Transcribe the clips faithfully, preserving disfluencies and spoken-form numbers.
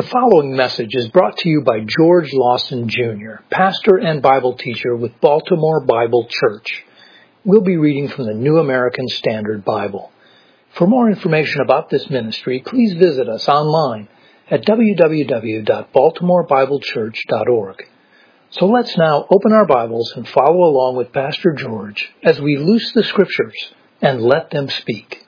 The following message is brought to you by George Lawson, Junior, pastor and Bible teacher with Baltimore Bible Church. We'll be reading from the New American Standard Bible. For more information about this ministry, please visit us online at w w w dot baltimore bible church dot org. So let's now open our Bibles and follow along with Pastor George as we loose the Scriptures and let them speak.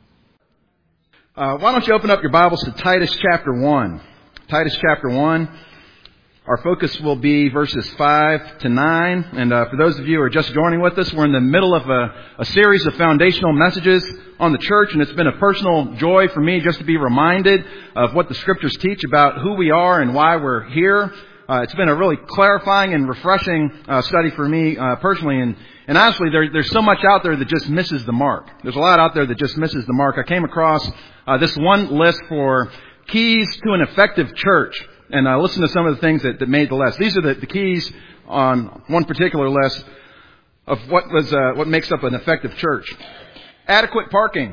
Uh, why don't you open up your Bibles to Titus chapter one. Titus chapter one. Our focus will be verses five to nine. And uh, for those of you who are just joining with us, we're in the middle of a, a series of foundational messages on the church. And it's been a personal joy for me just to be reminded of what the Scriptures teach about who we are and why we're here. Uh, it's been a really clarifying and refreshing uh, study for me uh, personally. And, and honestly, there, there's so much out there that just misses the mark. There's a lot out there that just misses the mark. I came across uh, this one list for keys to an effective church. And uh, listen to some of the things that, that made the list. These are the, the keys on one particular list of what was uh, what makes up an effective church. Adequate parking,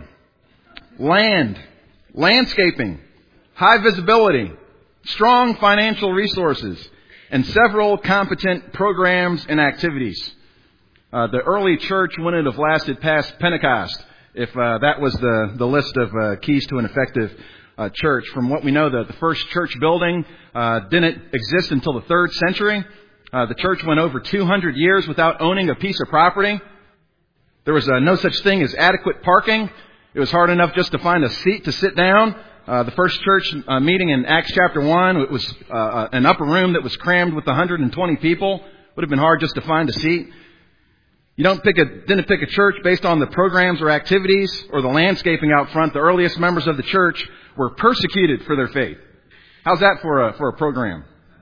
land, landscaping, high visibility, strong financial resources, and several competent programs and activities. Uh, the early church wouldn't have lasted past Pentecost if uh, that was the, the list of uh, keys to an effective uh, church. From what we know, the, the first church building uh, didn't exist until the third century. Uh, the church went over two hundred years without owning a piece of property. There was uh, no such thing as adequate parking. It was hard enough just to find a seat to sit down. Uh, the first church uh, meeting in Acts chapter one, it was uh, an upper room that was crammed with one hundred twenty people. Would have been hard just to find a seat. You don't pick a, didn't pick a church based on the programs or activities or the landscaping out front. The earliest members of the church were persecuted for their faith. How's that for a, for a program?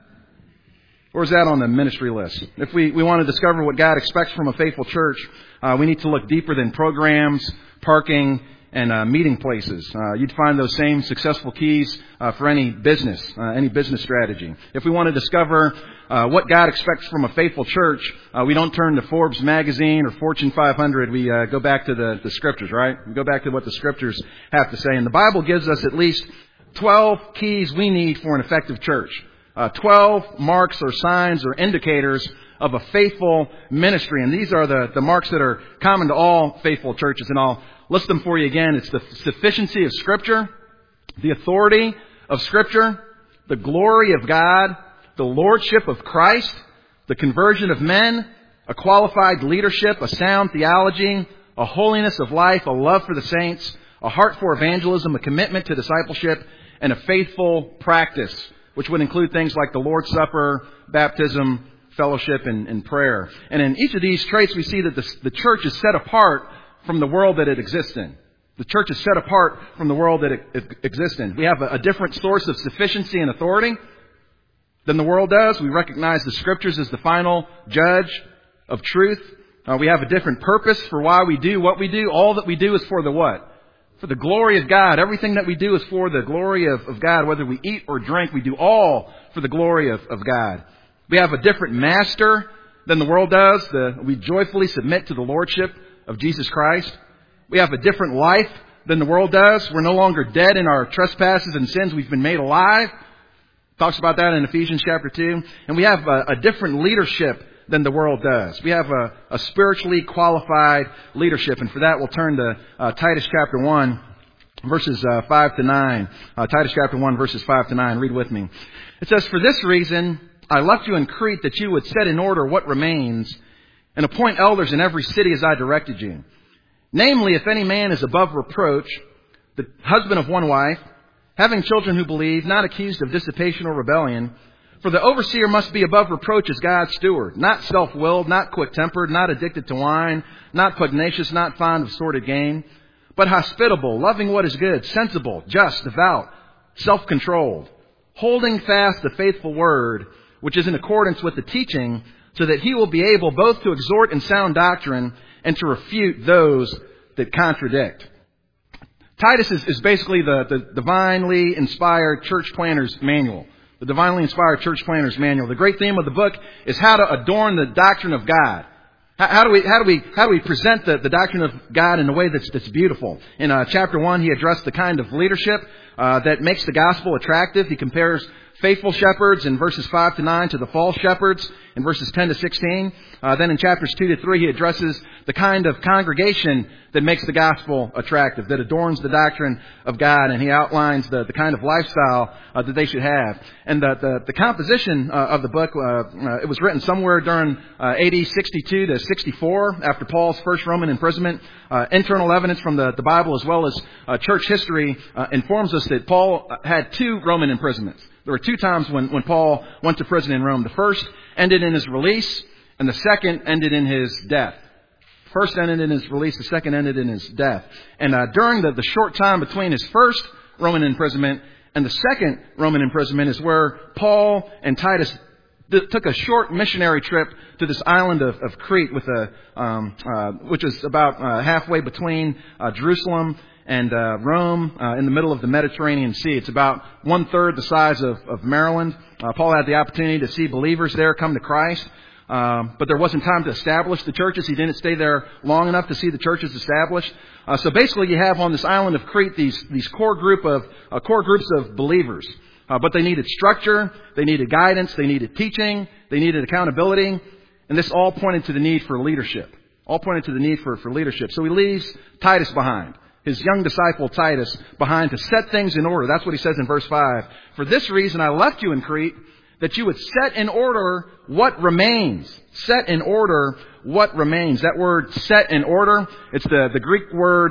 Where's that on the ministry list? If we, we want to discover what God expects from a faithful church, uh, we need to look deeper than programs, parking, and uh, meeting places. Uh, you'd find those same successful keys uh, for any business, uh, any business strategy. If we want to discover uh, what God expects from a faithful church, uh, we don't turn to Forbes magazine or Fortune five hundred. We uh, go back to the, the Scriptures, right? We go back to what the Scriptures have to say. And the Bible gives us at least twelve keys we need for an effective church. Uh, twelve marks or signs or indicators of a faithful ministry. And these are the, the marks that are common to all faithful churches. And I'll list them for you again. It's the sufficiency of Scripture, the authority of Scripture, the glory of God, the lordship of Christ, the conversion of men, a qualified leadership, a sound theology, a holiness of life, a love for the saints, a heart for evangelism, a commitment to discipleship, and a faithful practice, which would include things like the Lord's Supper, baptism, fellowship, and, and prayer. And in each of these traits, we see that the, the church is set apart from the world that it exists in. The church is set apart from the world that it, it exists in. We have a, a different source of sufficiency and authority than the world does. We recognize the Scriptures as the final judge of truth. Uh, we have a different purpose for why we do what we do. All that we do is for the what? For the glory of God. Everything that we do is for the glory of, of God. Whether we eat or drink, we do all for the glory of, of God. We have a different master than the world does. The, we joyfully submit to the lordship of Jesus Christ. We have a different life than the world does. We're no longer dead in our trespasses and sins. We've been made alive. Talks about that in Ephesians chapter two. And we have a, a different leadership than the world does. We have a, a spiritually qualified leadership. And for that, we'll turn to uh, Titus chapter one, verses uh, five to nine. Uh, Titus chapter one, verses five to nine. Read with me. It says, "For this reason I left you in Crete, that you would set in order what remains, and appoint elders in every city as I directed you. Namely, if any man is above reproach, the husband of one wife, having children who believe, not accused of dissipation or rebellion. For the overseer must be above reproach as God's steward, not self-willed, not quick-tempered, not addicted to wine, not pugnacious, not fond of sordid gain, but hospitable, loving what is good, sensible, just, devout, self-controlled, holding fast the faithful word, which is in accordance with the teaching, so that he will be able both to exhort in sound doctrine and to refute those that contradict." Titus is, is basically the, the divinely inspired church planner's manual. The divinely inspired church planner's manual. The great theme of the book is how to adorn the doctrine of God. How, how do we how do we how do we present the, the doctrine of God in a way that's that's beautiful? In uh, chapter one, he addressed the kind of leadership uh, that makes the gospel attractive. He compares faithful shepherds in verses five to nine to the false shepherds in verses ten to sixteen. Uh, then in chapters two to three, he addresses the kind of congregation that makes the gospel attractive, that adorns the doctrine of God, and he outlines the, the kind of lifestyle uh, that they should have. And the, the, the composition uh, of the book, uh, uh, it was written somewhere during uh, A D sixty-two to sixty-four, after Paul's first Roman imprisonment. Uh, internal evidence from the, the Bible as well as uh, church history uh, informs us that Paul had two Roman imprisonments. There were two times when, when Paul went to prison in Rome. The first ended in his release, and the second ended in his death. First ended in his release, the second ended in his death. And uh, during the, the short time between his first Roman imprisonment and the second Roman imprisonment is where Paul and Titus th- took a short missionary trip to this island of, of Crete, with a um, uh, which is about uh, halfway between uh, Jerusalem and uh, Rome, uh, in the middle of the Mediterranean Sea. It's about one-third the size of, of Maryland. Uh, Paul had the opportunity to see believers there come to Christ, um, but there wasn't time to establish the churches. He didn't stay there long enough to see the churches established. Uh, so basically, you have on this island of Crete these these core group of uh, core groups of believers, uh, but they needed structure, they needed guidance, they needed teaching, they needed accountability, and this all pointed to the need for leadership. All pointed to the need for for leadership. So he leaves Titus behind, his young disciple Titus behind, to set things in order. That's what he says in verse five. For this reason I left you in Crete, that you would set in order what remains. Set in order what remains. That word set in order, it's the, the Greek word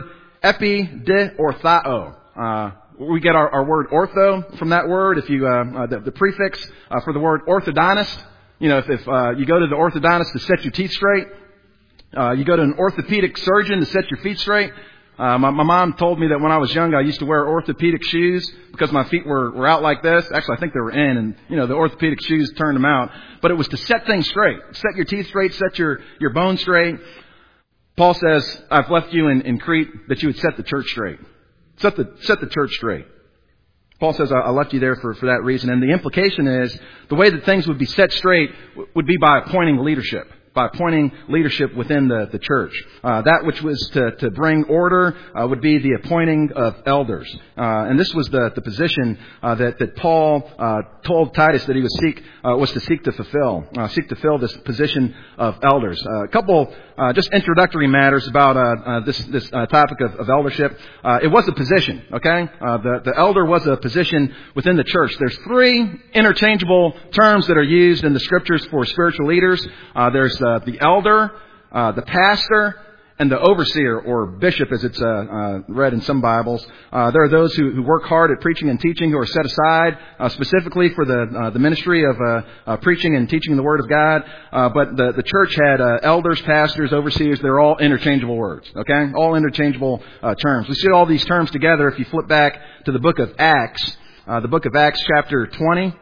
epidiorthao. Uh, we get our, our word ortho from that word. If you, uh, uh, the, the prefix uh, for the word orthodontist, you know, if, if uh, you go to the orthodontist to set your teeth straight, uh, you go to an orthopedic surgeon to set your feet straight. Uh, my, my mom told me that when I was young, I used to wear orthopedic shoes because my feet were, were out like this. Actually, I think they were in, and, you know, the orthopedic shoes turned them out. But it was to set things straight. Set your teeth straight, set your, your bones straight. Paul says, I've left you in, in Crete that you would set the church straight. Set the, set the church straight. Paul says, I left you there for, for that reason. And the implication is the way that things would be set straight would be by appointing leadership. By appointing leadership within the, the church. Uh, that which was to, to bring order uh, would be the appointing of elders. Uh, and this was the, the position uh, that, that Paul uh, told Titus that he was seek uh, was to seek to fulfill. Uh, seek to fill this position of elders. Uh, a couple uh, just introductory matters about uh, uh, this, this uh, topic of, of eldership. Uh, it was a position, okay? Uh, the, the elder was a position within the church. There's three interchangeable terms that are used in the scriptures for spiritual leaders. Uh, there's Uh, the elder, uh, the pastor, and the overseer, or bishop as it's uh, uh, read in some Bibles. Uh, there are those who, who work hard at preaching and teaching, who are set aside uh, specifically for the uh, the ministry of uh, uh, preaching and teaching the Word of God. Uh, but the, the church had uh, elders, pastors, overseers. They're all interchangeable words, okay? All interchangeable uh, terms. We see all these terms together if you flip back to the book of Acts, uh, the book of Acts chapter twenty.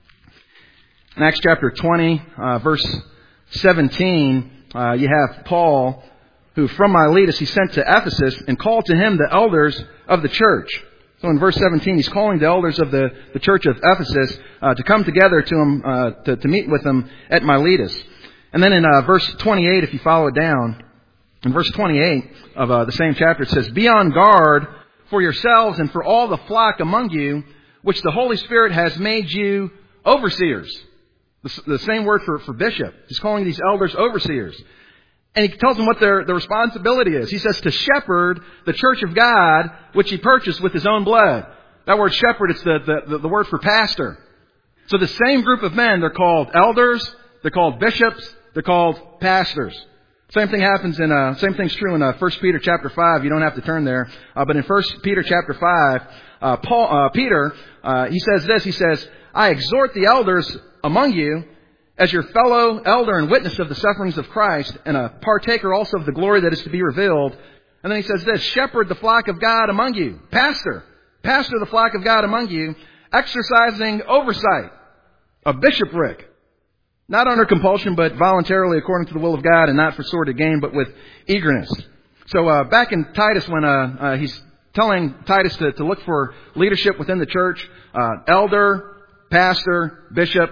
In Acts chapter twenty, uh, verse seventeen, uh, you have Paul, who from Miletus he sent to Ephesus and called to him the elders of the church. So in verse seventeen, he's calling the elders of the, the church of Ephesus uh, to come together to him, uh, to, to meet with him at Miletus. And then in uh, verse twenty-eight, if you follow it down, in verse twenty-eight of uh, the same chapter, it says, Be on guard for yourselves and for all the flock among you, which the Holy Spirit has made you overseers. The same word for, for bishop. He's calling these elders overseers. And he tells them what their, their responsibility is. He says to shepherd the church of God, which he purchased with his own blood. That word shepherd, it's the, the, the word for pastor. So the same group of men, they're called elders, they're called bishops, they're called pastors. Same thing happens in, uh, same thing's true in uh, First Peter chapter five. You don't have to turn there. Uh, but in First Peter chapter five, uh, Paul, uh, Peter, uh, he says this, he says, I exhort the elders among you, as your fellow elder and witness of the sufferings of Christ, and a partaker also of the glory that is to be revealed. And then he says this, shepherd the flock of God among you. Pastor. Pastor the flock of God among you, exercising oversight. A bishopric. Not under compulsion, but voluntarily according to the will of God, and not for sordid gain, but with eagerness. So uh, back in Titus, when uh, uh, he's telling Titus to, to look for leadership within the church, uh, elder, pastor, bishop,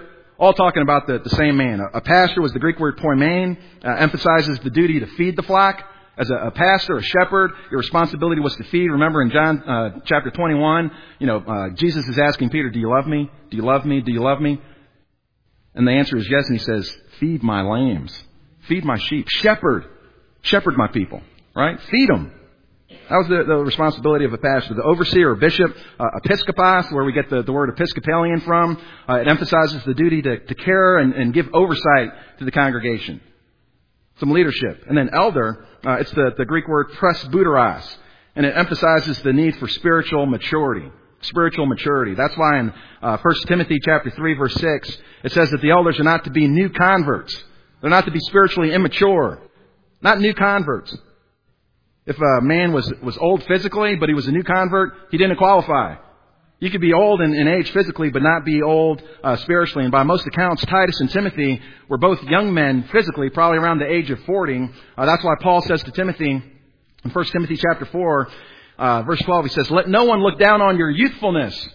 all talking about the, the same man. A, a pastor was the Greek word poimen, uh, emphasizes the duty to feed the flock. As a, a pastor, a shepherd, your responsibility was to feed. Remember in John uh, chapter twenty-one, you know, uh, Jesus is asking Peter, do you love me? Do you love me? Do you love me? And the answer is yes. And he says, feed my lambs. Feed my sheep. Shepherd. Shepherd my people. Right? Feed them. That was the, the responsibility of a pastor. The overseer or bishop, uh, episkopos, where we get the, the word Episcopalian from. Uh, it emphasizes the duty to, to care and, and give oversight to the congregation. Some leadership. And then elder, uh, it's the, the Greek word presbyteros. And it emphasizes the need for spiritual maturity. Spiritual maturity. That's why in uh, First Timothy chapter three, verse six, it says that the elders are not to be new converts. They're not to be spiritually immature. Not new converts. If a man was, was old physically, but he was a new convert, he didn't qualify. You could be old in, in age physically, but not be old uh, spiritually. And by most accounts, Titus and Timothy were both young men physically, probably around the age of forty. Uh, that's why Paul says to Timothy, in First Timothy chapter four, uh, verse twelve, he says, let no one look down on your youthfulness,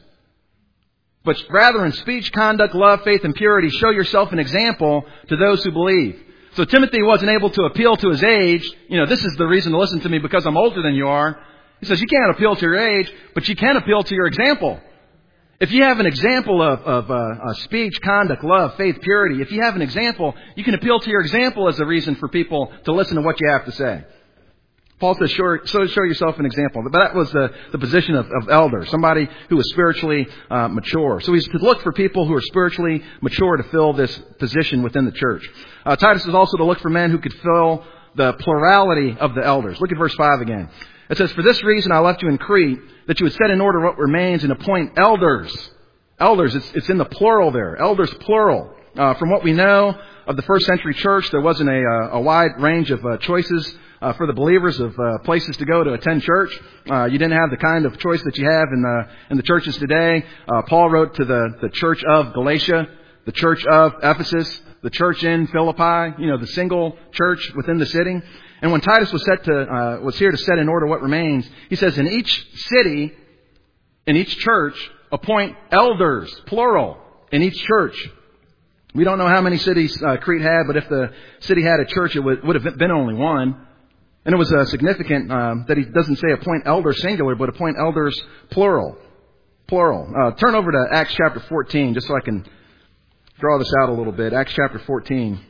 but rather in speech, conduct, love, faith, and purity, show yourself an example to those who believe. So Timothy wasn't able to appeal to his age. You know, this is the reason to listen to me because I'm older than you are. He says, you can't appeal to your age, but you can appeal to your example. If you have an example of, of uh, uh, speech, conduct, love, faith, purity, if you have an example, you can appeal to your example as a reason for people to listen to what you have to say. Paul says, show, so show yourself an example. But that was the, the position of, of elder, somebody who was spiritually uh, mature. So he's to look for people who are spiritually mature to fill this position within the church. Uh, Titus is also to look for men who could fill the plurality of the elders. Look at verse five again. It says, for this reason I left you in Crete, that you would set in order what remains and appoint elders. Elders, it's, it's in the plural there. Elders, plural. Uh, from what we know of the first century church, there wasn't a, a wide range of uh, choices uh, for the believers of uh, places to go to attend church. Uh, you didn't have the kind of choice that you have in the, in the churches today. Uh, Paul wrote to the, the church of Galatia, the church of Ephesus, the church in Philippi, you know, the single church within the city. And when Titus was set to uh, was here to set in order what remains, he says, in each city, in each church, appoint elders, plural, in each church. We don't know how many cities uh, Crete had, but if the city had a church, it would, would have been only one. And it was uh, significant um, that he doesn't say appoint elders singular, but appoint elders plural. Plural. Uh, turn over to Acts chapter fourteen, just so I can draw this out a little bit. Acts chapter fourteen.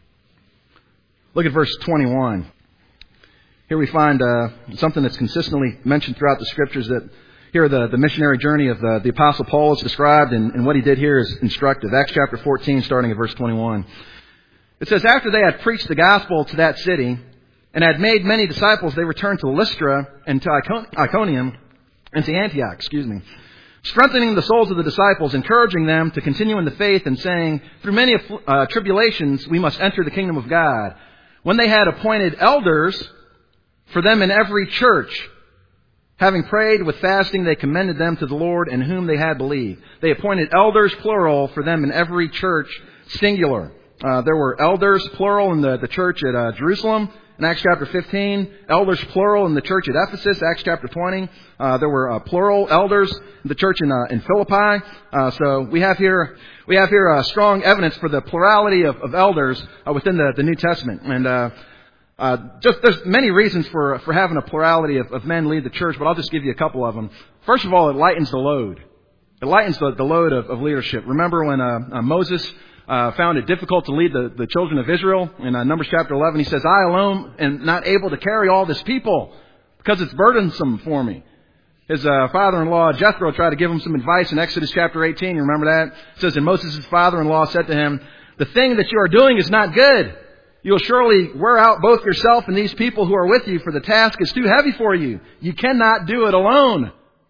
Look at verse twenty-one. Here we find uh, something that's consistently mentioned throughout the Scriptures, that here the, the missionary journey of the, the Apostle Paul is described, and, and what he did here is instructive. Acts chapter fourteen, starting at verse twenty-one. It says, after they had preached the gospel to that city, and had made many disciples, they returned to Lystra and to Iconium and to Antioch, excuse me, strengthening the souls of the disciples, encouraging them to continue in the faith, and saying, through many uh, tribulations we must enter the kingdom of God. When they had appointed elders for them in every church, having prayed with fasting, they commended them to the Lord in whom they had believed. They appointed elders, plural, for them in every church, singular. Uh, there were elders, plural, in the, the church at uh, Jerusalem, in Acts chapter fifteen. Elders, plural, in the church at Ephesus, Acts chapter twenty. Uh, there were uh, plural elders in the church in, uh, in Philippi. Uh, so we have here we have here uh, strong evidence for the plurality of, of elders uh, within the, the New Testament. And uh, Uh, just there's many reasons for for having a plurality of, of men lead the church, but I'll just give you a couple of them. First of all, it lightens the load. It lightens the, the load of, of leadership. Remember when uh, uh, Moses uh, found it difficult to lead the, the children of Israel? In uh, Numbers chapter eleven, he says, I alone am not able to carry all this people because it's burdensome for me. His uh, father-in-law, Jethro, tried to give him some advice in Exodus chapter eighteen. You remember that? It says, and Moses' father-in-law said to him, the thing that you are doing is not good. You'll surely wear out both yourself and these people who are with you, for the task is too heavy for you. You cannot do it alone.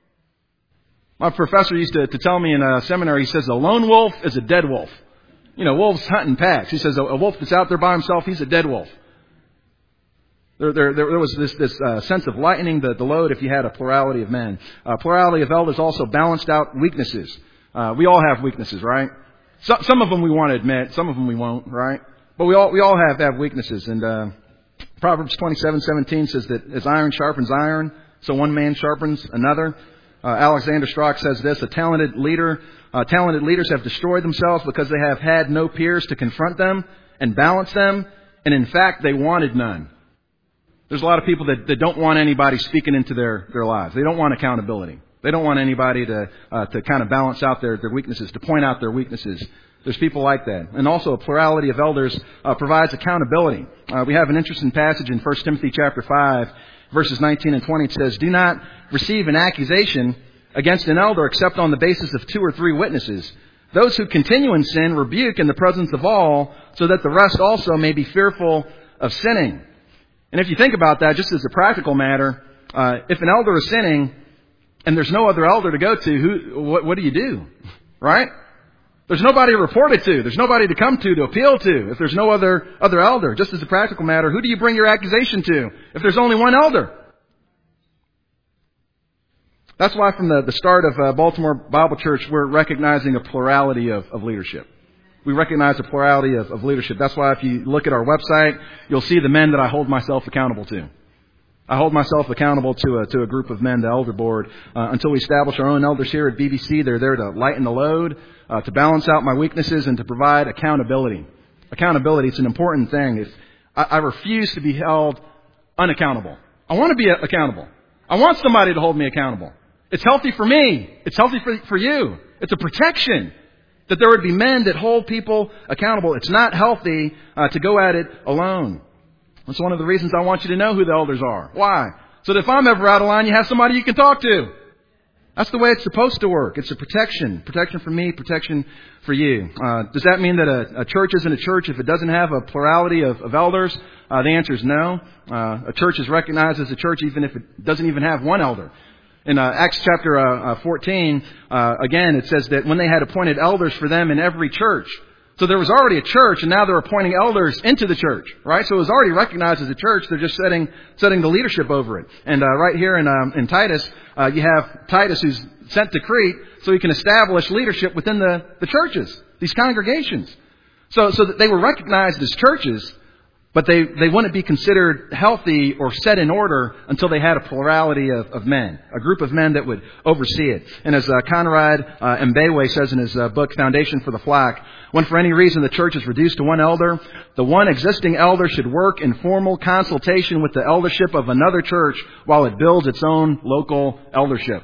My professor used to, to tell me in a seminary, he says, a lone wolf is a dead wolf. You know, wolves hunt in packs. He says a, a wolf that's out there by himself, he's a dead wolf. There, there, there was this, this uh, sense of lightening the, the load if you had a plurality of men. Uh, plurality of elders also balanced out weaknesses. Uh, we all have weaknesses, right? So, some of them we want to admit, some of them we won't, right? But we all we all have, have weaknesses. And uh, Proverbs twenty-seven seventeen says that as iron sharpens iron, so one man sharpens another. Uh, Alexander Strauch says this: a talented leader, uh, talented leaders have destroyed themselves because they have had no peers to confront them and balance them, and in fact, they wanted none. There's a lot of people that, that don't want anybody speaking into their, their lives. They don't want accountability. They don't want anybody to uh, to kind of balance out their, their weaknesses, to point out their weaknesses. There's people like that. And also a plurality of elders uh, provides accountability. Uh, we have an interesting passage in First Timothy chapter five, verses nineteen and twenty. It says, "Do not receive an accusation against an elder except on the basis of two or three witnesses. Those who continue in sin rebuke in the presence of all, so that the rest also may be fearful of sinning." And if you think about that, just as a practical matter, uh, if an elder is sinning and there's no other elder to go to, who, what, what do you do? Right? There's nobody to report it to. There's nobody to come to, to appeal to. If there's no other, other elder, just as a practical matter, who do you bring your accusation to if there's only one elder? That's why from the, the start of uh, Baltimore Bible Church, we're recognizing a plurality of, of leadership. We recognize a plurality of, of leadership. That's why if you look at our website, you'll see the men that I hold myself accountable to. I hold myself accountable to a, to a group of men, the elder board. Uh, until we establish our own elders here at B B C, they're there to lighten the load, uh, to balance out my weaknesses, and to provide accountability. Accountability, it's an important thing. If I, I refuse to be held unaccountable. I want to be accountable. I want somebody to hold me accountable. It's healthy for me. It's healthy for, for you. It's a protection that there would be men that hold people accountable. It's not healthy uh, to go at it alone. That's one of the reasons I want you to know who the elders are. Why? So that if I'm ever out of line, you have somebody you can talk to. That's the way it's supposed to work. It's a protection. Protection for me, protection for you. Uh, does that mean that a, a church isn't a church if it doesn't have a plurality of, of elders? Uh, the answer is no. Uh, a church is recognized as a church even if it doesn't even have one elder. In uh, Acts chapter uh, uh, fourteen, uh, again, it says that when they had appointed elders for them in every church. So there was already a church, and now they're appointing elders into the church, right? So it was already recognized as a church. They're just setting setting the leadership over it. And uh, right here in um, in Titus, uh, you have Titus who's sent to Crete so he can establish leadership within the, the churches, these congregations. So so that they were recognized as churches, but they, they wouldn't be considered healthy or set in order until they had a plurality of, of men, a group of men that would oversee it. And as uh, Conrad uh, Mbewe says in his uh, book, Foundation for the Flock, when for any reason the church is reduced to one elder, the one existing elder should work in formal consultation with the eldership of another church while it builds its own local eldership.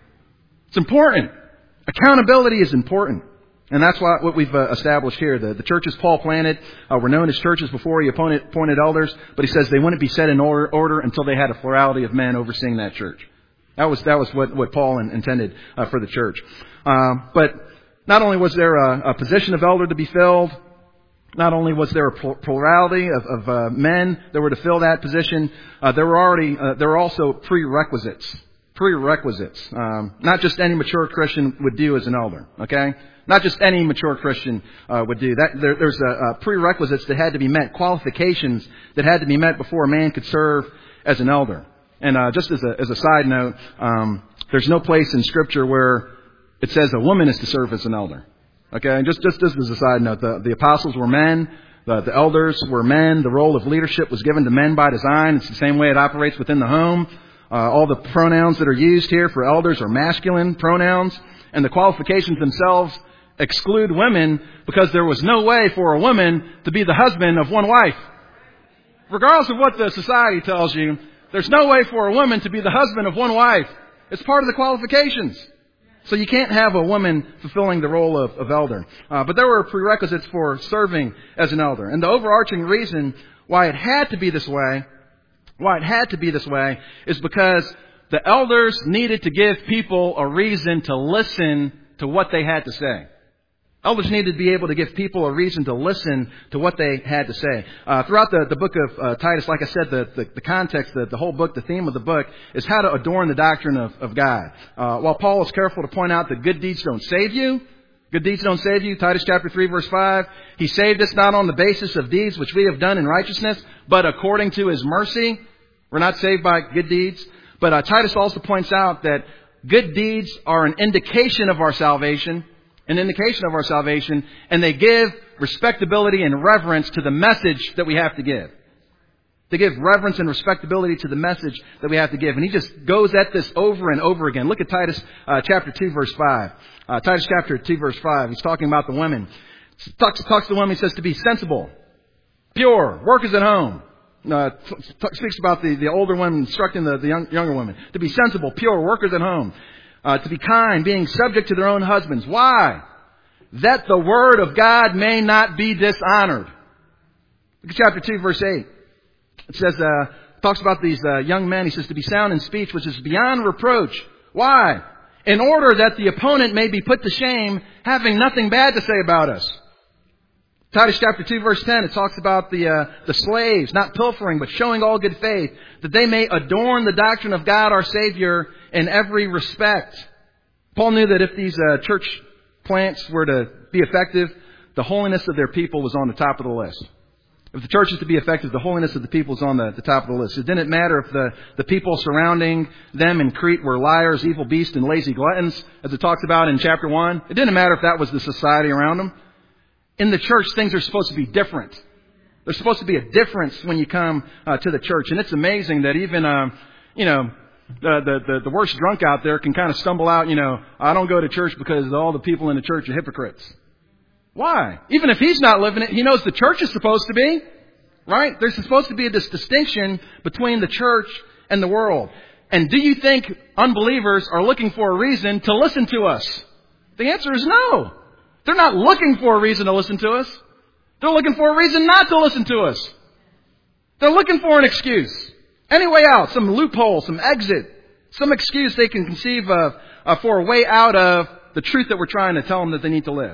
It's important. Accountability is important. And that's why, what we've uh, established here. The, the churches Paul planted uh, were known as churches before he appointed, appointed elders, but he says they wouldn't be set in order, order until they had a plurality of men overseeing that church. That was that was what, what Paul in, intended uh, for the church. Uh, but not only was there a, a position of elder to be filled, not only was there a plurality of, of uh, men that were to fill that position, uh, there were already uh, there were also prerequisites. Prerequisites. Um, not just any mature Christian would do as an elder. Okay. Not just any mature Christian uh, would do that. There, there's a, a prerequisites that had to be met, qualifications that had to be met before a man could serve as an elder. And uh, just as a, as a side note, um, there's no place in Scripture where it says a woman is to serve as an elder. Okay, and just just, just as a side note, the, the apostles were men, the, the elders were men. The role of leadership was given to men by design. It's the same way it operates within the home. Uh, all the pronouns that are used here for elders are masculine pronouns, and the qualifications themselves exclude women because there was no way for a woman to be the husband of one wife. Regardless of what the society tells you, there's no way for a woman to be the husband of one wife. It's part of the qualifications. So you can't have a woman fulfilling the role of, of elder. Uh, but there were prerequisites for serving as an elder. And the overarching reason why it had to be this way, why it had to be this way, is because the elders needed to give people a reason to listen to what they had to say. Elders needed to be able to give people a reason to listen to what they had to say. Uh, throughout the, the book of uh, Titus, like I said, the, the, the context, the, the whole book, the theme of the book is how to adorn the doctrine of, of God. Uh, while Paul is careful to point out that good deeds don't save you, good deeds don't save you, Titus chapter three, verse five, He saved us not on the basis of deeds which we have done in righteousness, but according to His mercy. We're not saved by good deeds. But uh, Titus also points out that good deeds are an indication of our salvation, an indication of our salvation, and they give respectability and reverence to the message that we have to give. to give reverence and respectability to the message that we have to give. And he just goes at this over and over again. Look at Titus uh, chapter two, verse five. Uh, Titus chapter two, verse five. He's talking about the women. Talks, talks to the women. He says to be sensible, pure, workers at home. Uh, t- t- speaks about the, the older women instructing the, the young, younger women. To be sensible, pure, workers at home. Uh, to be kind, being subject to their own husbands. Why? That the word of God may not be dishonored. Look at chapter two, verse eight. It says, uh, talks about these uh, young men. He says to be sound in speech, which is beyond reproach. Why? In order that the opponent may be put to shame, having nothing bad to say about us. Titus chapter two, verse ten, it talks about the uh, the slaves not pilfering, but showing all good faith, that they may adorn the doctrine of God our Savior in every respect. Paul knew that if these uh, church plants were to be effective, the holiness of their people was on the top of the list. If the church is to be effective, the holiness of the people is on the, the top of the list. It didn't matter if the, the people surrounding them in Crete were liars, evil beasts, and lazy gluttons, as it talks about in chapter one. It didn't matter if that was the society around them. In the church, things are supposed to be different. There's supposed to be a difference when you come uh, to the church. And it's amazing that even, uh, you know, the, the, the, the worst drunk out there can kind of stumble out, you know, I don't go to church because all the people in the church are hypocrites. Why? Even if he's not living it, he knows the church is supposed to be. Right? There's supposed to be this distinction between the church and the world. And do you think unbelievers are looking for a reason to listen to us? The answer is no. They're not looking for a reason to listen to us. They're looking for a reason not to listen to us. They're looking for an excuse. Any way out, some loophole, some exit, some excuse they can conceive of uh, for a way out of the truth that we're trying to tell them that they need to live.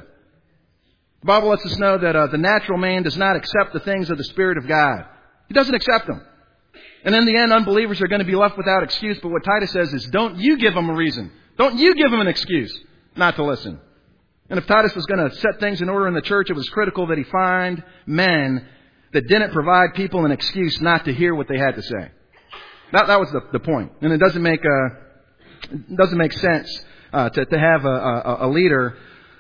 The Bible lets us know that uh, the natural man does not accept the things of the Spirit of God. He doesn't accept them. And in the end, unbelievers are going to be left without excuse. But what Titus says is, don't you give them a reason. Don't you give them an excuse not to listen. And if Titus was going to set things in order in the church, it was critical that he find men that didn't provide people an excuse not to hear what they had to say. That, that was the, the point. And it doesn't make, uh, it doesn't make sense uh, to, to have a, a, a leader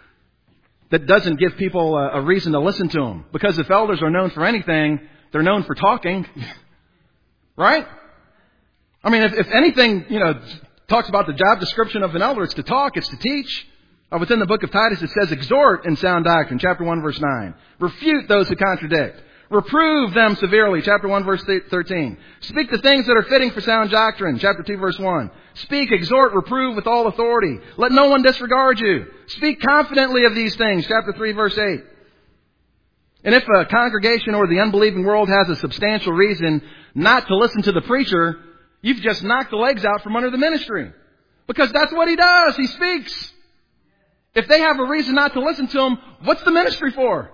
that doesn't give people a, a reason to listen to them. Because if elders are known for anything, they're known for talking. Right? I mean, if, if anything, you know, talks about the job description of an elder, it's to talk, it's to teach. Uh, within the book of Titus, it says, exhort in sound doctrine, chapter one, verse nine. Refute those who contradict. Reprove them severely, chapter one, verse thirteen. Speak the things that are fitting for sound doctrine, chapter two, verse one. Speak, exhort, reprove with all authority. Let no one disregard you. Speak confidently of these things, chapter three, verse eight. And if a congregation or the unbelieving world has a substantial reason not to listen to the preacher, you've just knocked the legs out from under the ministry. Because that's what he does. He speaks. If they have a reason not to listen to him, what's the ministry for?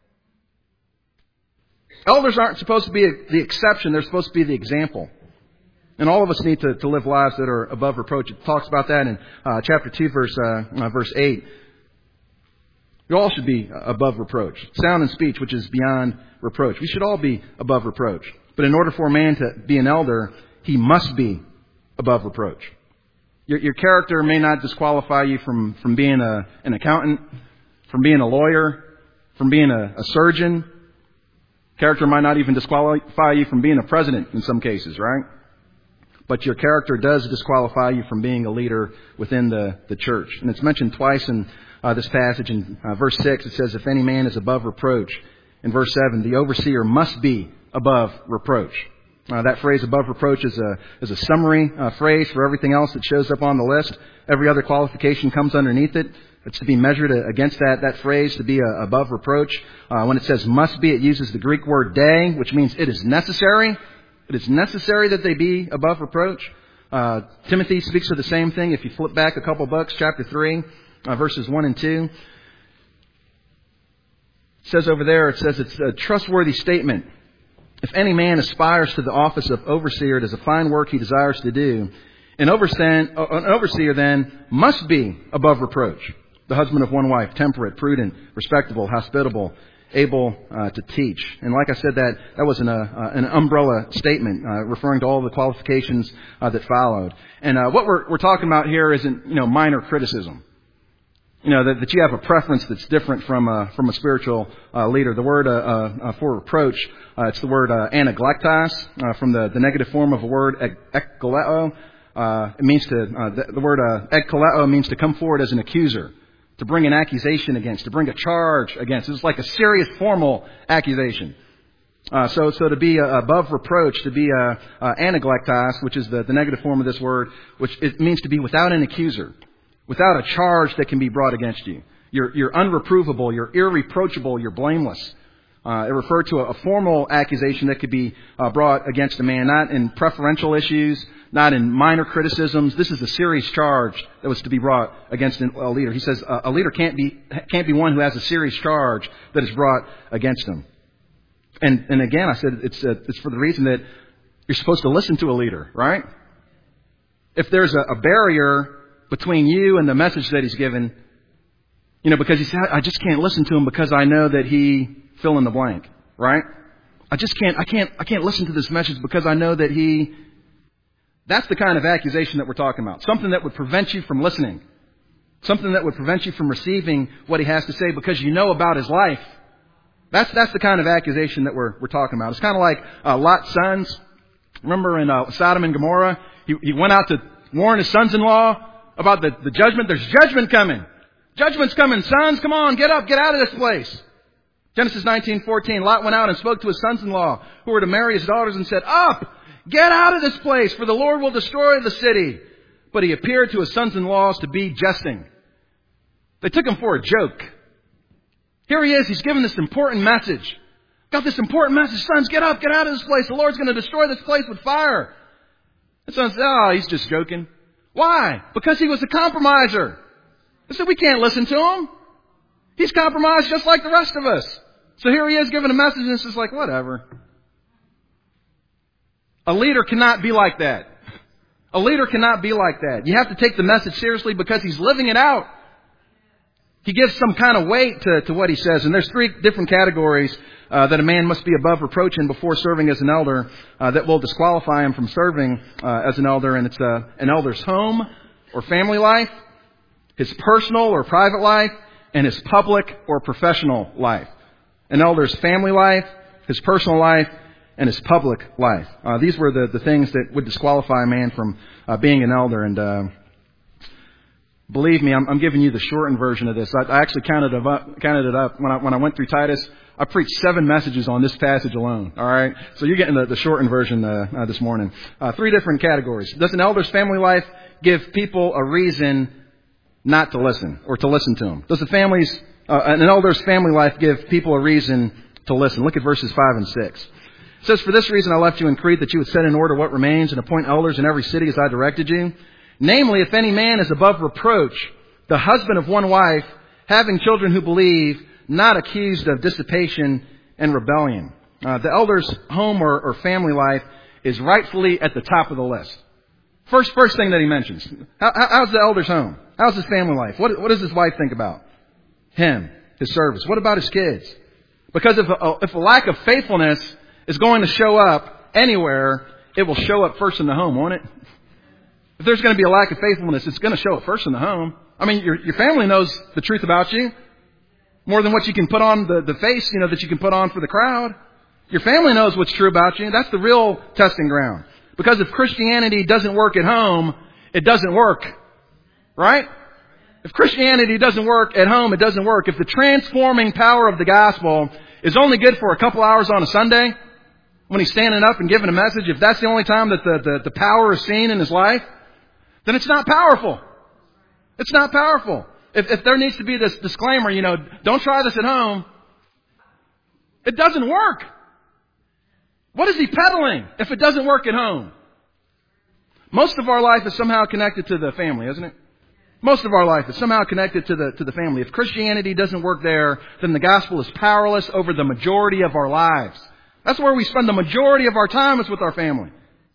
Elders aren't supposed to be the exception. They're supposed to be the example. And all of us need to, to live lives that are above reproach. It talks about that in uh, chapter two, verse uh, uh, verse eight. We all should be above reproach. Sound in speech, which is beyond reproach. We should all be above reproach. But in order for a man to be an elder, he must be above reproach. Your, your character may not disqualify you from, from being a, an accountant, from being a lawyer, from being a, a surgeon. Character might not even disqualify you from being a president in some cases, right? But your character does disqualify you from being a leader within the, the church. And it's mentioned twice in uh, this passage. In uh, verse six, it says, if any man is above reproach. In verse seven, the overseer must be above reproach. Uh, that phrase, above reproach, is a is a summary uh, phrase for everything else that shows up on the list. Every other qualification comes underneath it. It's to be measured against that, that phrase, to be uh, above reproach. Uh, when it says must be, it uses the Greek word de, which means it is necessary. It is necessary that they be above reproach. Uh, Timothy speaks of the same thing. If you flip back a couple books, chapter three, uh, verses one and two. It says over there, it says it's a trustworthy statement. If any man aspires to the office of overseer, it is a fine work he desires to do. An overseer, an overseer then must be above reproach. The husband of one wife, temperate, prudent, respectable, hospitable, able uh, to teach. And like I said, that that was an, uh, an umbrella statement uh, referring to all the qualifications uh, that followed. And uh, what we're, we're talking about here isn't, you know, minor criticism. You know, that, that you have a preference that's different from a, from a spiritual uh, leader. The word uh, uh, for reproach, uh, it's the word uh, anaglektos, uh, from the, the negative form of a word ekkaleo. Uh, it means to, uh, the, the word uh, ekkaleo means to come forward as an accuser, to bring an accusation against, to bring a charge against. It's like a serious formal accusation. Uh, so, so to be uh, above reproach, to be uh, uh, anaglektos, which is the, the negative form of this word, which it means to be without an accuser, without a charge that can be brought against you. You're, you're unreprovable, you're irreproachable, you're blameless. Uh, it referred to a, a formal accusation that could be uh, brought against a man, not in preferential issues, not in minor criticisms. This is a serious charge that was to be brought against a leader. He says uh, a leader can't be can't be one who has a serious charge that is brought against him. And and again, I said it's uh, it's for the reason that you're supposed to listen to a leader, right? If there's a, a barrier between you and the message that he's given, you know, because he said, I just can't listen to him because I know that he fill in the blank, right? I just can't, I can't, I can't listen to this message because I know that he, that's the kind of accusation that we're talking about. Something that would prevent you from listening. Something that would prevent you from receiving what he has to say because you know about his life. That's, that's the kind of accusation that we're, we're talking about. It's kind of like uh, Lot's sons. Remember in uh, Sodom and Gomorrah, he, he went out to warn his sons-in-law about the, the judgment. There's judgment coming. Judgment's coming. Sons, come on, get up, get out of this place. Genesis nineteen fourteen, Lot went out and spoke to his sons-in-law who were to marry his daughters and said, up, get out of this place, for the Lord will destroy the city. But he appeared to his sons-in-laws to be jesting. They took him for a joke. Here he is, he's given this important message. Got this important message, sons, get up, get out of this place. The Lord's going to destroy this place with fire. The sons said, oh, he's just joking. Why? Because he was a compromiser. They said, we can't listen to him. He's compromised just like the rest of us. So here he is giving a message and it's just like, whatever. A leader cannot be like that. A leader cannot be like that. You have to take the message seriously because he's living it out. He gives some kind of weight to, to what he says. And there's three different categories uh, that a man must be above reproach in before serving as an elder uh, that will disqualify him from serving uh, as an elder. And it's uh, an elder's home or family life, his personal or private life, and his public or professional life. An elder's family life, his personal life, and his public life. Uh, these were the, the things that would disqualify a man from uh, being an elder. And uh, believe me, I'm, I'm giving you the shortened version of this. I, I actually counted it up. Counted it up when I when I went through Titus. I preached seven messages on this passage alone. All right, so you're getting the, the shortened version uh, uh, this morning. Uh, three different categories. Does an elder's family life give people a reason not to listen or to listen to him? Does the family's uh, an elder's family life give people a reason to listen? Look at verses five and six. It says, for this reason I left you in Crete, that you would set in order what remains and appoint elders in every city as I directed you. Namely, if any man is above reproach, the husband of one wife, having children who believe, not accused of dissipation and rebellion. Uh, the elder's home or, or family life is rightfully at the top of the list. First, first thing that he mentions. How, how's the elder's home? How's his family life? What, what does his wife think about him, his service? What about his kids? Because if a, if a lack of faithfulness is going to show up anywhere, it will show up first in the home, won't it? If there's going to be a lack of faithfulness, it's going to show up first in the home. I mean, your your family knows the truth about you more than what you can put on the, the face, you know, that you can put on for the crowd. Your family knows what's true about you. That's the real testing ground. Because if Christianity doesn't work at home, it doesn't work. Right? If Christianity doesn't work at home, it doesn't work. If the transforming power of the gospel is only good for a couple hours on a Sunday, when he's standing up and giving a message, if that's the only time that the, the, the power is seen in his life, then it's not powerful. It's not powerful. If, if there needs to be this disclaimer, you know, don't try this at home, it doesn't work. What is he peddling if it doesn't work at home? Most of our life is somehow connected to the family, isn't it? Most of our life is somehow connected to the to the family. If Christianity doesn't work there, then the gospel is powerless over the majority of our lives. That's where we spend the majority of our time, is with our family.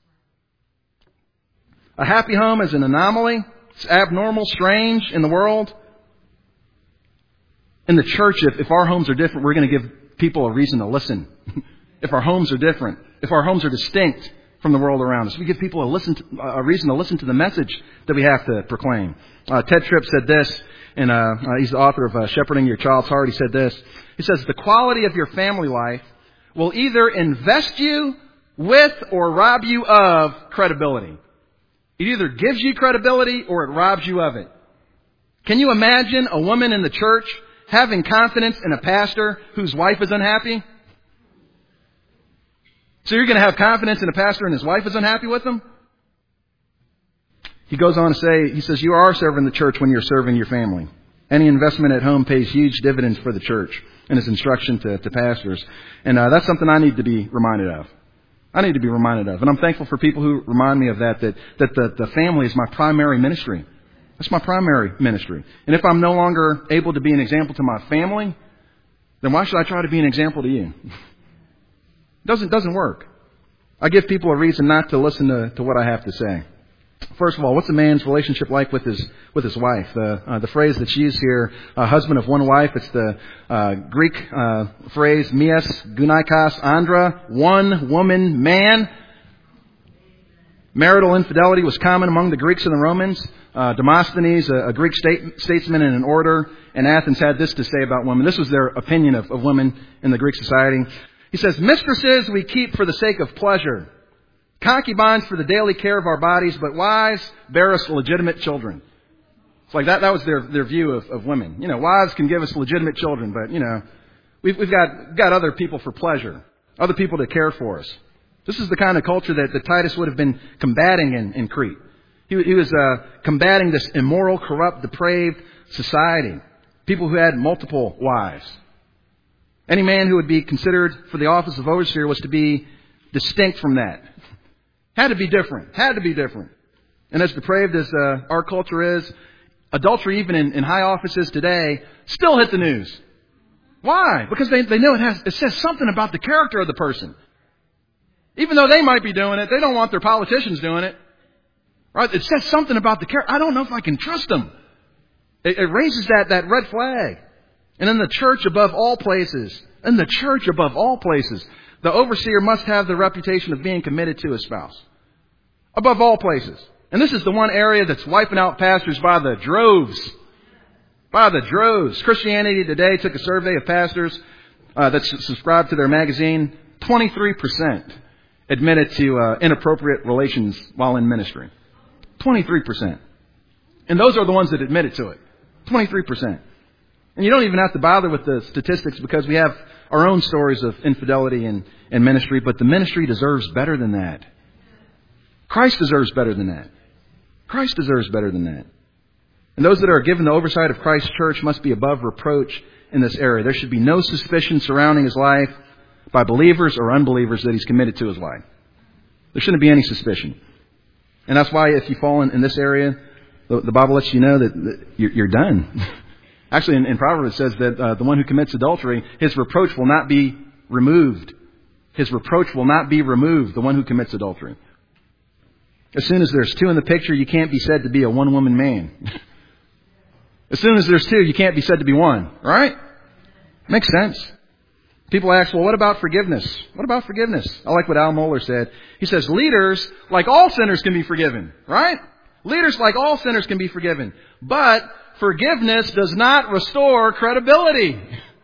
A happy home is an anomaly. It's abnormal, strange in the world. In the church, if, if our homes are different, we're going to give people a reason to listen. If our homes are different, if our homes are distinct from the world around us, we give people a listen to, a reason to listen to the message that we have to proclaim. Uh, Ted Tripp said this: and uh, uh, he's the author of uh, Shepherding Your Child's Heart. He said this. He says, the quality of your family life will either invest you with or rob you of credibility. It either gives you credibility or it robs you of it. Can you imagine a woman in the church having confidence in a pastor whose wife is unhappy? So you're going to have confidence in a pastor and his wife is unhappy with him? He goes on to say, he says, you are serving the church when you're serving your family. Any investment at home pays huge dividends for the church in his instruction to, to pastors. And uh, that's something I need to be reminded of. I need to be reminded of. And I'm thankful for people who remind me of that, that, that the, the family is my primary ministry. That's my primary ministry. And if I'm no longer able to be an example to my family, then why should I try to be an example to you? It doesn't, doesn't work. I give people a reason not to listen to, to what I have to say. First of all, what's a man's relationship like with his with his wife? Uh, uh, the phrase that's used here, uh, husband of one wife, it's the uh, Greek uh, phrase, mias gunaikos andra, one woman man. Marital infidelity was common among the Greeks and the Romans. Uh, Demosthenes, a, a Greek state, statesman and an orator in Athens, had this to say about women. This was their opinion of, of women in the Greek society. He says, mistresses we keep for the sake of pleasure. Concubines for the daily care of our bodies, but wives bear us legitimate children. It's like that, that was their, their view of, of women. You know, wives can give us legitimate children, but, you know, we've, we've got, got other people for pleasure, other people to care for us. This is the kind of culture that, that Titus would have been combating in, in Crete. He, he was uh, combating this immoral, corrupt, depraved society. People who had multiple wives. Any man who would be considered for the office of overseer was to be distinct from that. Had to be different. Had to be different. And as depraved as uh, our culture is, adultery, even in, in high offices today, still hit the news. Why? Because they, they know it has it says something about the character of the person. Even though they might be doing it, they don't want their politicians doing it. Right? It says something about the character. I don't know if I can trust them. It, it raises that, that red flag. And in the church above all places, in the church above all places, the overseer must have the reputation of being committed to his spouse. Above all places. And this is the one area that's wiping out pastors by the droves. By the droves. Christianity Today took a survey of pastors uh, that subscribed to their magazine. twenty-three percent admitted to uh, inappropriate relations while in ministry. twenty-three percent. And those are the ones that admitted to it. twenty-three percent. And you don't even have to bother with the statistics because we have our own stories of infidelity in, in ministry, but the ministry deserves better than that. Christ deserves better than that. Christ deserves better than that. And those that are given the oversight of Christ's church must be above reproach in this area. There should be no suspicion surrounding his life by believers or unbelievers that he's committed to his life. There shouldn't be any suspicion. And that's why if you fall in, in this area, the, the Bible lets you know that, that you're, you're done. Actually, in, in Proverbs it says that uh, the one who commits adultery, his reproach will not be removed. His reproach will not be removed, the one who commits adultery. As soon as there's two in the picture, you can't be said to be a one-woman man. As soon as there's two, you can't be said to be one. Right? Makes sense. People ask, well, what about forgiveness? What about forgiveness? I like what Al Mohler said. He says, leaders, like all sinners, can be forgiven. Right? Leaders, like all sinners, can be forgiven. But forgiveness does not restore credibility.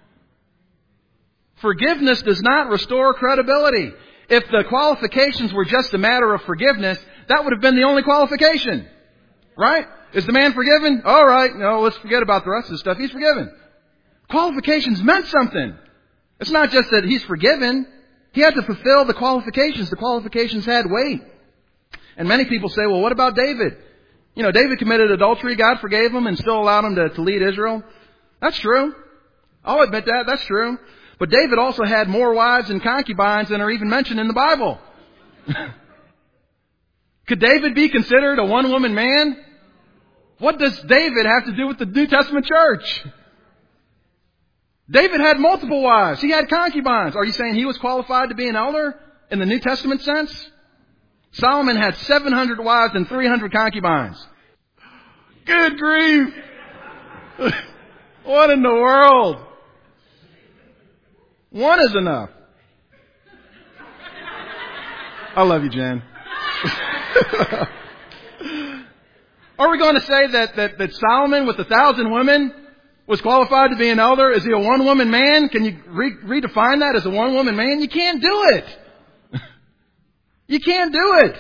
Forgiveness does not restore credibility. If the qualifications were just a matter of forgiveness, that would have been the only qualification. Right? Is the man forgiven? All right. No, let's forget about the rest of the stuff. He's forgiven. Qualifications meant something. It's not just that he's forgiven. He had to fulfill the qualifications. The qualifications had weight. And many people say, well, what about David? You know, David committed adultery. God forgave him and still allowed him to, to lead Israel. That's true. I'll admit that. That's true. But David also had more wives and concubines than are even mentioned in the Bible. Could David be considered a one-woman man? What does David have to do with the New Testament church? David had multiple wives. He had concubines. Are you saying he was qualified to be an elder in the New Testament sense? Solomon had seven hundred wives and three hundred concubines. Good grief! What in the world? One is enough. I love you, Jen. Are we going to say that, that, that Solomon with a thousand women was qualified to be an elder? Is he a one-woman man? Can you re- redefine that as a one-woman man? You can't do it. You can't do it.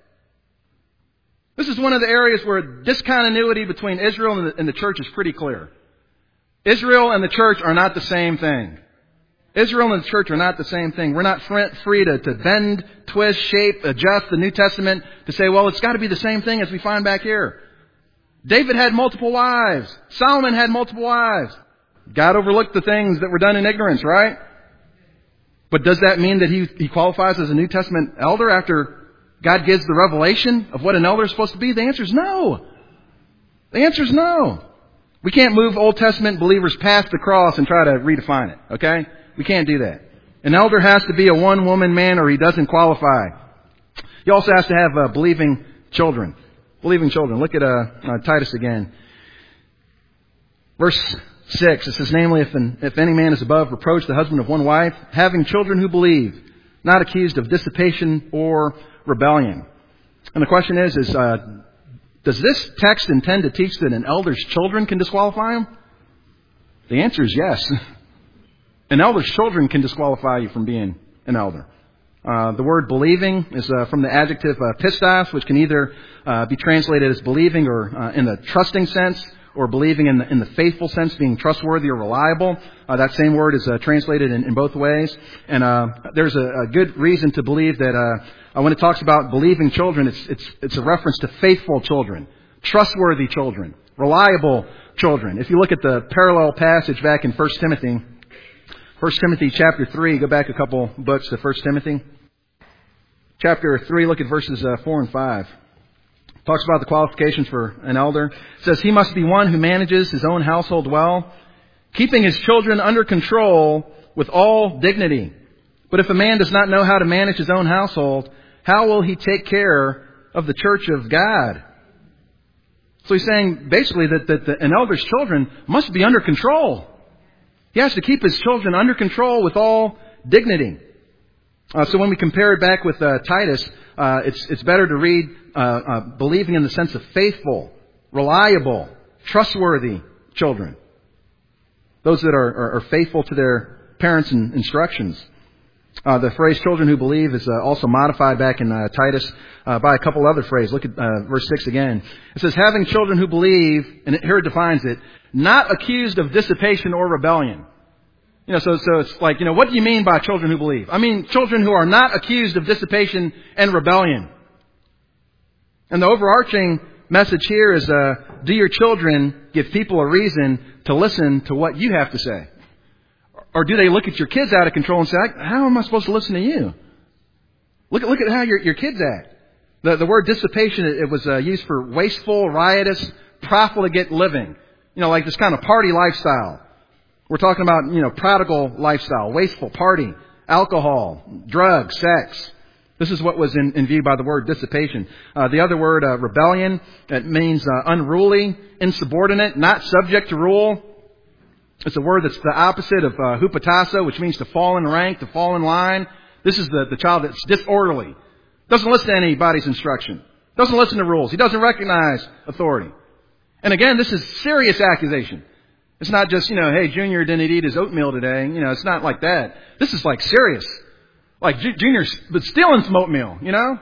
This is one of the areas where discontinuity between Israel and the, and the church is pretty clear. Israel and the church are not the same thing. Israel and the church are not the same thing. We're not free to, to bend, twist, shape, adjust the New Testament to say, well, it's got to be the same thing as we find back here. David had multiple wives. Solomon had multiple wives. God overlooked the things that were done in ignorance, right? But does that mean that he, he qualifies as a New Testament elder after God gives the revelation of what an elder is supposed to be? The answer is no. The answer is no. We can't move Old Testament believers past the cross and try to redefine it, okay? We can't do that. An elder has to be a one-woman man or he doesn't qualify. He also has to have uh, believing children. Believing children. Look at uh, uh, Titus again. Verse six, it says, namely, if, an, if any man is above reproach, the husband of one wife, having children who believe, not accused of dissipation or rebellion. And the question is, is uh, does this text intend to teach that an elder's children can disqualify him? The answer is yes. An elder's children can disqualify you from being an elder. Uh, the word believing is uh, from the adjective uh, pistos, which can either uh, be translated as believing or uh, in the trusting sense, or believing in the, in the faithful sense, being trustworthy or reliable. Uh, that same word is uh, translated in, in both ways. And uh, there's a, a good reason to believe that uh, when it talks about believing children, it's, it's, it's a reference to faithful children, trustworthy children, reliable children. If you look at the parallel passage back in First Timothy, First Timothy chapter three, go back a couple books to First Timothy. Chapter three, look at verses uh, four and five. Talks about the qualifications for an elder. It says, he must be one who manages his own household well, keeping his children under control with all dignity. But if a man does not know how to manage his own household, how will he take care of the church of God? So he's saying basically that, that the, an elder's children must be under control. He has to keep his children under control with all dignity. Uh, so when we compare it back with uh, Titus, uh, it's it's better to read uh, uh, believing in the sense of faithful, reliable, trustworthy children. Those that are, are, are faithful to their parents' and instructions. Uh, the phrase children who believe is uh, also modified back in uh, Titus uh, by a couple other phrases. Look at uh, verse six again. It says, having children who believe, and here it defines it, not accused of dissipation or rebellion. You know, so, so it's like, you know, what do you mean by children who believe? I mean, children who are not accused of dissipation and rebellion. And the overarching message here is, uh, do your children give people a reason to listen to what you have to say? Or do they look at your kids out of control and say, how am I supposed to listen to you? Look at, look at how your, your kids act. The, the word dissipation, it, it was uh, used for wasteful, riotous, profligate living. You know, like this kind of party lifestyle. We're talking about, you know, prodigal lifestyle, wasteful, party, alcohol, drugs, sex. This is what was in, in view by the word dissipation. Uh, the other word, uh, rebellion, it means uh, unruly, insubordinate, not subject to rule. It's a word that's the opposite of uh, hupotasso, which means to fall in rank, to fall in line. This is the, the child that's disorderly. Doesn't listen to anybody's instruction. Doesn't listen to rules. He doesn't recognize authority. And again, this is serious accusation. It's not just, you know, hey, Junior didn't eat his oatmeal today. You know, it's not like that. This is like serious. Like J- Junior's but stealing some oatmeal, you know?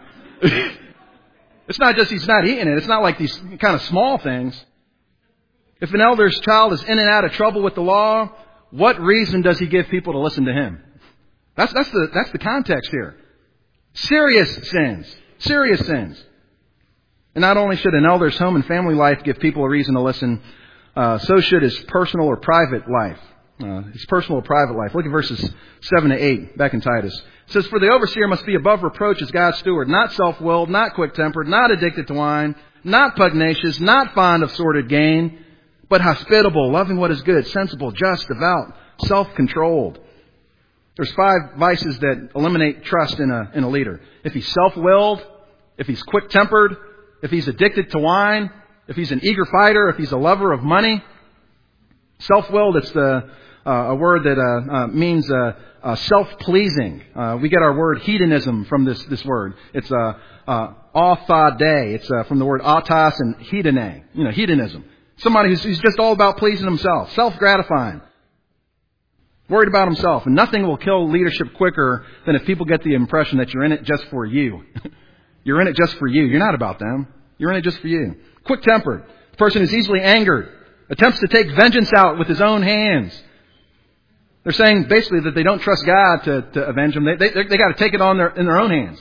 It's not just he's not eating it. It's not like these kind of small things. If an elder's child is in and out of trouble with the law, what reason does he give people to listen to him? That's, that's the, that's the context here. Serious sins. Serious sins. And not only should an elder's home and family life give people a reason to listen, uh, so should his personal or private life. Uh, his personal or private life. Look at verses seven to eight back in Titus. It says, for the overseer must be above reproach as God's steward, not self-willed, not quick-tempered, not addicted to wine, not pugnacious, not fond of sordid gain, but hospitable, loving what is good, sensible, just, devout, self-controlled. There's five vices that eliminate trust in a in a leader. If he's self-willed, if he's quick-tempered, if he's addicted to wine, if he's an eager fighter, if he's a lover of money. Self-willed, it's the uh, a word that uh, uh, means uh, uh, self-pleasing. Uh, we get our word hedonism from this this word. It's uh, uh, authade. It's uh, from the word autos and hedone. You know, hedonism. Somebody who's, who's just all about pleasing himself, self-gratifying, worried about himself. And nothing will kill leadership quicker than if people get the impression that you're in it just for you. You're in it just for you. You're not about them. You're in it just for you. Quick-tempered. The person who's easily angered. Attempts to take vengeance out with his own hands. They're saying basically that they don't trust God to, to avenge them. They, they, they got to take it on their, in their own hands.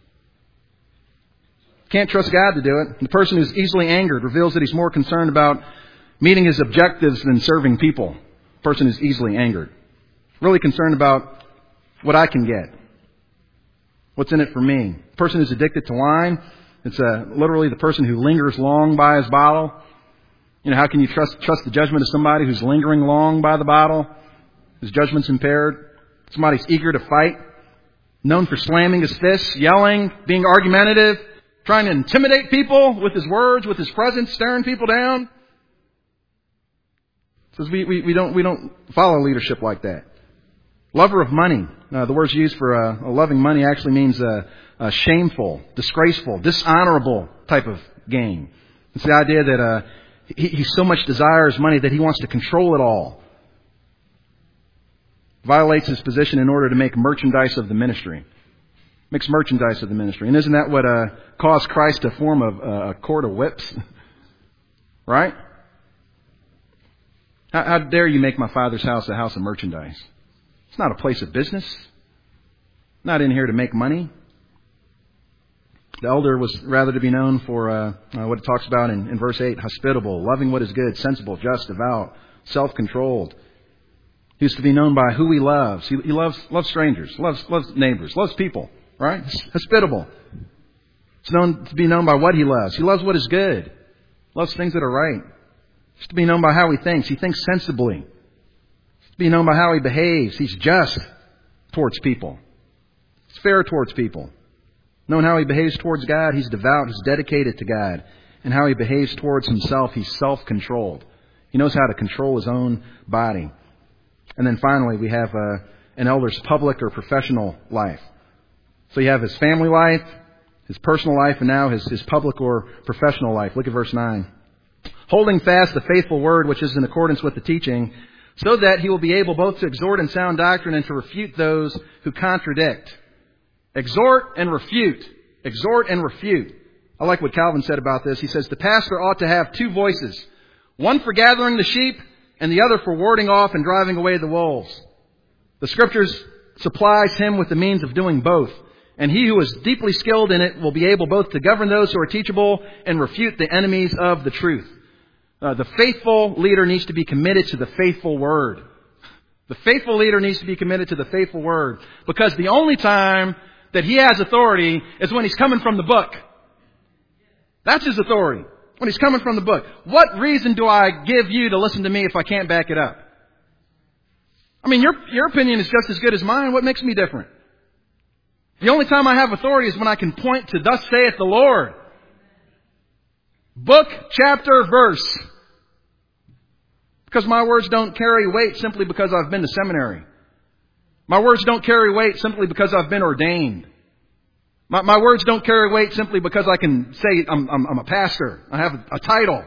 Can't trust God to do it. The person who's easily angered reveals that he's more concerned about meeting his objectives than serving people. The person who's easily angered. Really concerned about what I can get. What's in it for me? The person who's addicted to wine. It's uh, literally the person who lingers long by his bottle. You know, how can you trust trust the judgment of somebody who's lingering long by the bottle? His judgment's impaired. Somebody's eager to fight. Known for slamming his fists, yelling, being argumentative, trying to intimidate people with his words, with his presence, staring people down. It says we, we, we don't we don't follow leadership like that. Lover of money. Uh, the word's used for uh, loving money actually means uh, uh, shameful, disgraceful, dishonorable type of gain. It's the idea that uh, he, he so much desires money that he wants to control it all. Violates his position in order to make merchandise of the ministry. Makes merchandise of the ministry. And isn't that what uh, caused Christ to form a, a cord of whips? Right? How, how dare you make my Father's house a house of merchandise? It's not a place of business. Not in here to make money. The elder was rather to be known for uh, uh, what it talks about in, in verse eight. Hospitable, loving what is good, sensible, just, devout, self-controlled. He was to be known by who he loves. He, he loves loves strangers, loves loves neighbors, loves people. Right? Hospitable. It's known to be known by what he loves. He loves what is good. Loves things that are right. It's to be known by how he thinks. He thinks sensibly. To be known by how he behaves. He's just towards people. He's fair towards people. Known how he behaves towards God, he's devout, he's dedicated to God. And how he behaves towards himself, he's self-controlled. He knows how to control his own body. And then finally, we have uh, an elder's public or professional life. So you have his family life, his personal life, and now his, his public or professional life. Look at verse nine. Holding fast the faithful word which is in accordance with the teaching, so that he will be able both to exhort in sound doctrine and to refute those who contradict. Exhort and refute. Exhort and refute. I like what Calvin said about this. He says, the pastor ought to have two voices. One for gathering the sheep and the other for warding off and driving away the wolves. The Scriptures supplies him with the means of doing both. And he who is deeply skilled in it will be able both to govern those who are teachable and refute the enemies of the truth. Uh, the faithful leader needs to be committed to the faithful word. The faithful leader needs to be committed to the faithful word. Because the only time that he has authority is when he's coming from the book. That's his authority. When he's coming from the book. What reason do I give you to listen to me if I can't back it up? I mean, your, your opinion is just as good as mine. What makes me different? The only time I have authority is when I can point to thus saith the Lord. Book, chapter, verse. Because my words don't carry weight simply because I've been to seminary. My words don't carry weight simply because I've been ordained. My, my words don't carry weight simply because I can say I'm, I'm, I'm a pastor. I have a, a title.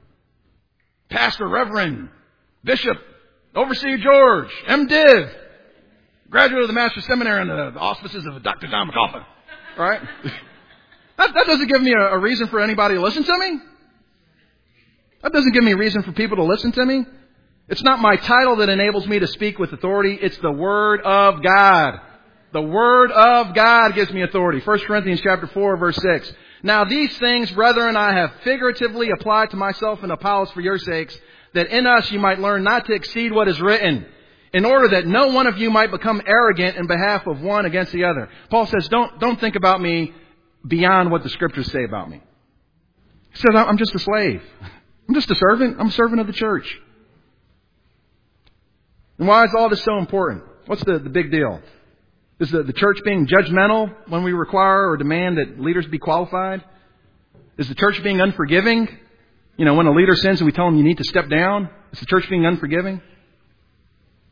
Pastor, Reverend, Bishop, Overseer George, MDiv, graduate of the Master's Seminary under the auspices of Doctor John McAuliffe. All right? That, that doesn't give me a, a reason for anybody to listen to me. That doesn't give me a reason for people to listen to me. It's not my title that enables me to speak with authority. It's the Word of God. The Word of God gives me authority. First Corinthians chapter four, verse six. Now these things, brethren, I have figuratively applied to myself and Apollos for your sakes, that in us you might learn not to exceed what is written, in order that no one of you might become arrogant in behalf of one against the other. Paul says, don't, don't think about me beyond what the Scriptures say about me. He says, I'm just a slave. I'm just a servant. I'm a servant of the church. And why is all this so important? What's the, the big deal? Is the, the church being judgmental when we require or demand that leaders be qualified? Is the church being unforgiving? You know, when a leader sins and we tell them you need to step down? Is the church being unforgiving?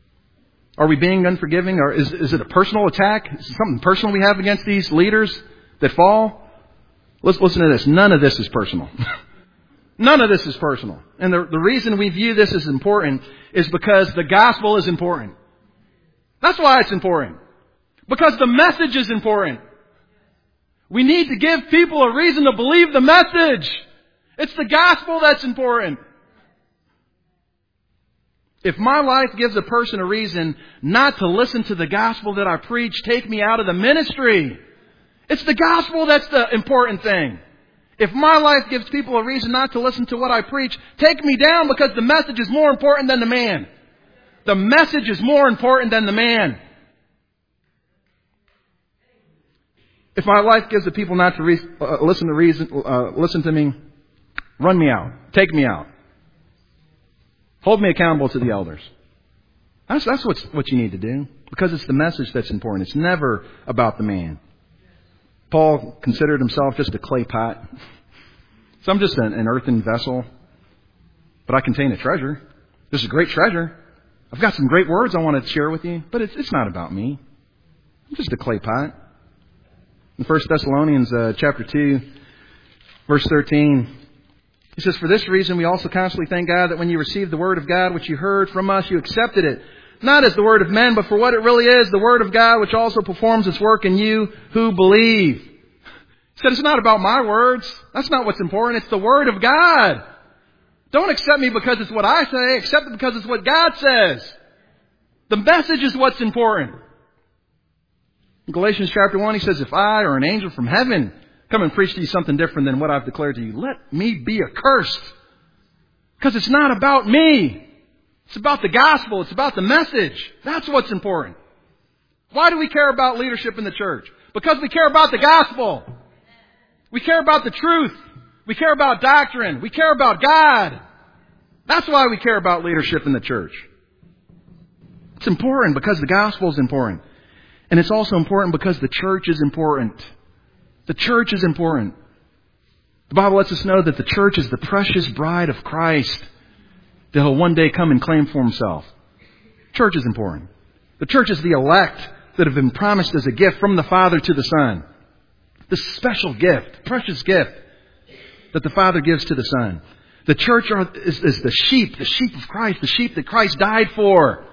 Are we being unforgiving? Or is, is it a personal attack? Is it something personal we have against these leaders that fall? Let's listen to this. None of this is personal. None of this is personal. And the, the reason we view this as important is because the gospel is important. That's why it's important. Because the message is important. We need to give people a reason to believe the message. It's the gospel that's important. If my life gives a person a reason not to listen to the gospel that I preach, take me out of the ministry. It's the gospel that's the important thing. If my life gives people a reason not to listen to what I preach, take me down because the message is more important than the man. The message is more important than the man. If my life gives the people not to re- uh, listen to reason, uh, listen to me, run me out, take me out, hold me accountable to the elders. That's that's what's, what you need to do, because it's the message that's important. It's never about the man. Paul considered himself just a clay pot. So I'm just an, an earthen vessel, but I contain a treasure. This is a great treasure. I've got some great words I want to share with you, but it's, it's not about me. I'm just a clay pot. In First Thessalonians uh, chapter two, verse thirteen, he says, "For this reason we also constantly thank God that when you received the word of God which you heard from us, you accepted it, not as the word of men, but for what it really is, the word of God, which also performs its work in you who believe." He said, it's not about my words. That's not what's important. It's the word of God. Don't accept me because it's what I say. Accept it because it's what God says. The message is what's important. In Galatians chapter one, he says, "If I or an angel from heaven come and preach to you something different than what I've declared to you, let me be accursed." Because it's not about me. It's about the gospel. It's about the message. That's what's important. Why do we care about leadership in the church? Because we care about the gospel. We care about the truth. We care about doctrine. We care about God. That's why we care about leadership in the church. It's important because the gospel is important. And it's also important because the church is important. The church is important. The Bible lets us know that the church is the precious bride of Christ that He'll one day come and claim for Himself. Church is important. The church is the elect that have been promised as a gift from the Father to the Son. This special gift, precious gift that the Father gives to the Son. The church are, is, is the sheep, the sheep of Christ, the sheep that Christ died for.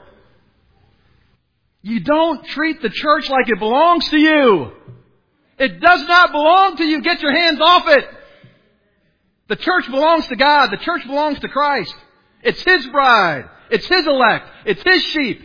You don't treat the church like it belongs to you. It does not belong to you. Get your hands off it. The church belongs to God. The church belongs to Christ. It's His bride. It's His elect. It's His sheep.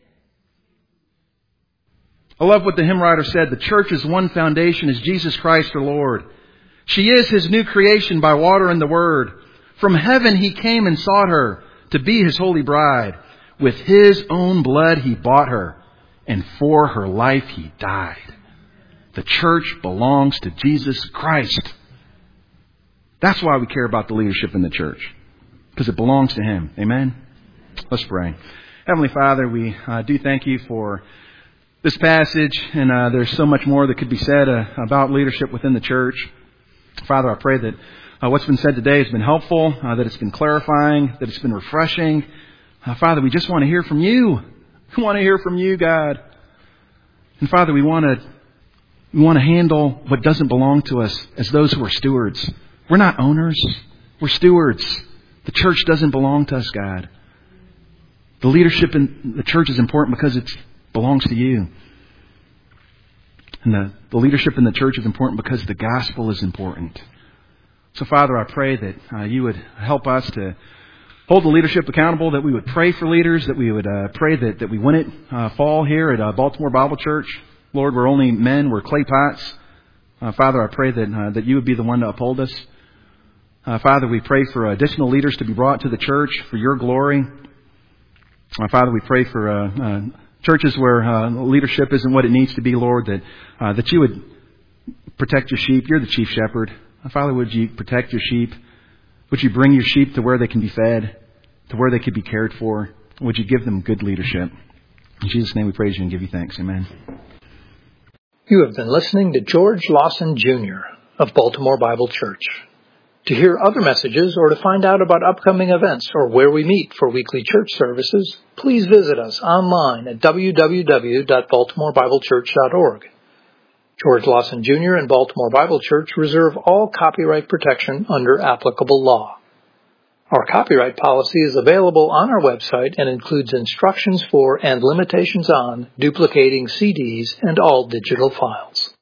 I love what the hymn writer said. The church's one foundation is Jesus Christ our Lord. She is His new creation by water and the Word. From heaven He came and sought her to be His holy bride. With His own blood He bought her, and for her life He died. The church belongs to Jesus Christ. That's why we care about the leadership in the church. Because it belongs to Him. Amen? Let's pray. Heavenly Father, we uh, do thank You for this passage, and uh, there's so much more that could be said uh, about leadership within the church. Father, I pray that uh, what's been said today has been helpful, uh, that it's been clarifying, that it's been refreshing. Uh, Father, we just want to hear from You. We want to hear from You, God. And Father, we want to we want to handle what doesn't belong to us as those who are stewards. We're not owners. We're stewards. The church doesn't belong to us, God. The leadership in the church is important because it belongs to You. And the, the leadership in the church is important because the gospel is important. So, Father, I pray that uh, You would help us to hold the leadership accountable, that we would pray for leaders, that we would uh, pray that, that we wouldn't uh, fall here at uh, Baltimore Bible Church. Lord, we're only men. We're clay pots. Uh, Father, I pray that uh, that You would be the one to uphold us. Uh, Father, we pray for additional leaders to be brought to the church for Your glory. Uh, Father, we pray for uh, uh, churches where uh, leadership isn't what it needs to be, Lord, that uh, that You would protect Your sheep. You're the chief shepherd. Uh, Father, would You protect Your sheep? Would You bring Your sheep to where they can be fed, to where they could be cared for? Would You give them good leadership? In Jesus' name we praise You and give You thanks. Amen. You have been listening to George Lawson Junior of Baltimore Bible Church. To hear other messages or to find out about upcoming events or where we meet for weekly church services, please visit us online at w w w dot baltimore bible church dot org. George Lawson Junior and Baltimore Bible Church reserve all copyright protection under applicable law. Our copyright policy is available on our website and includes instructions for and limitations on duplicating C Ds and all digital files.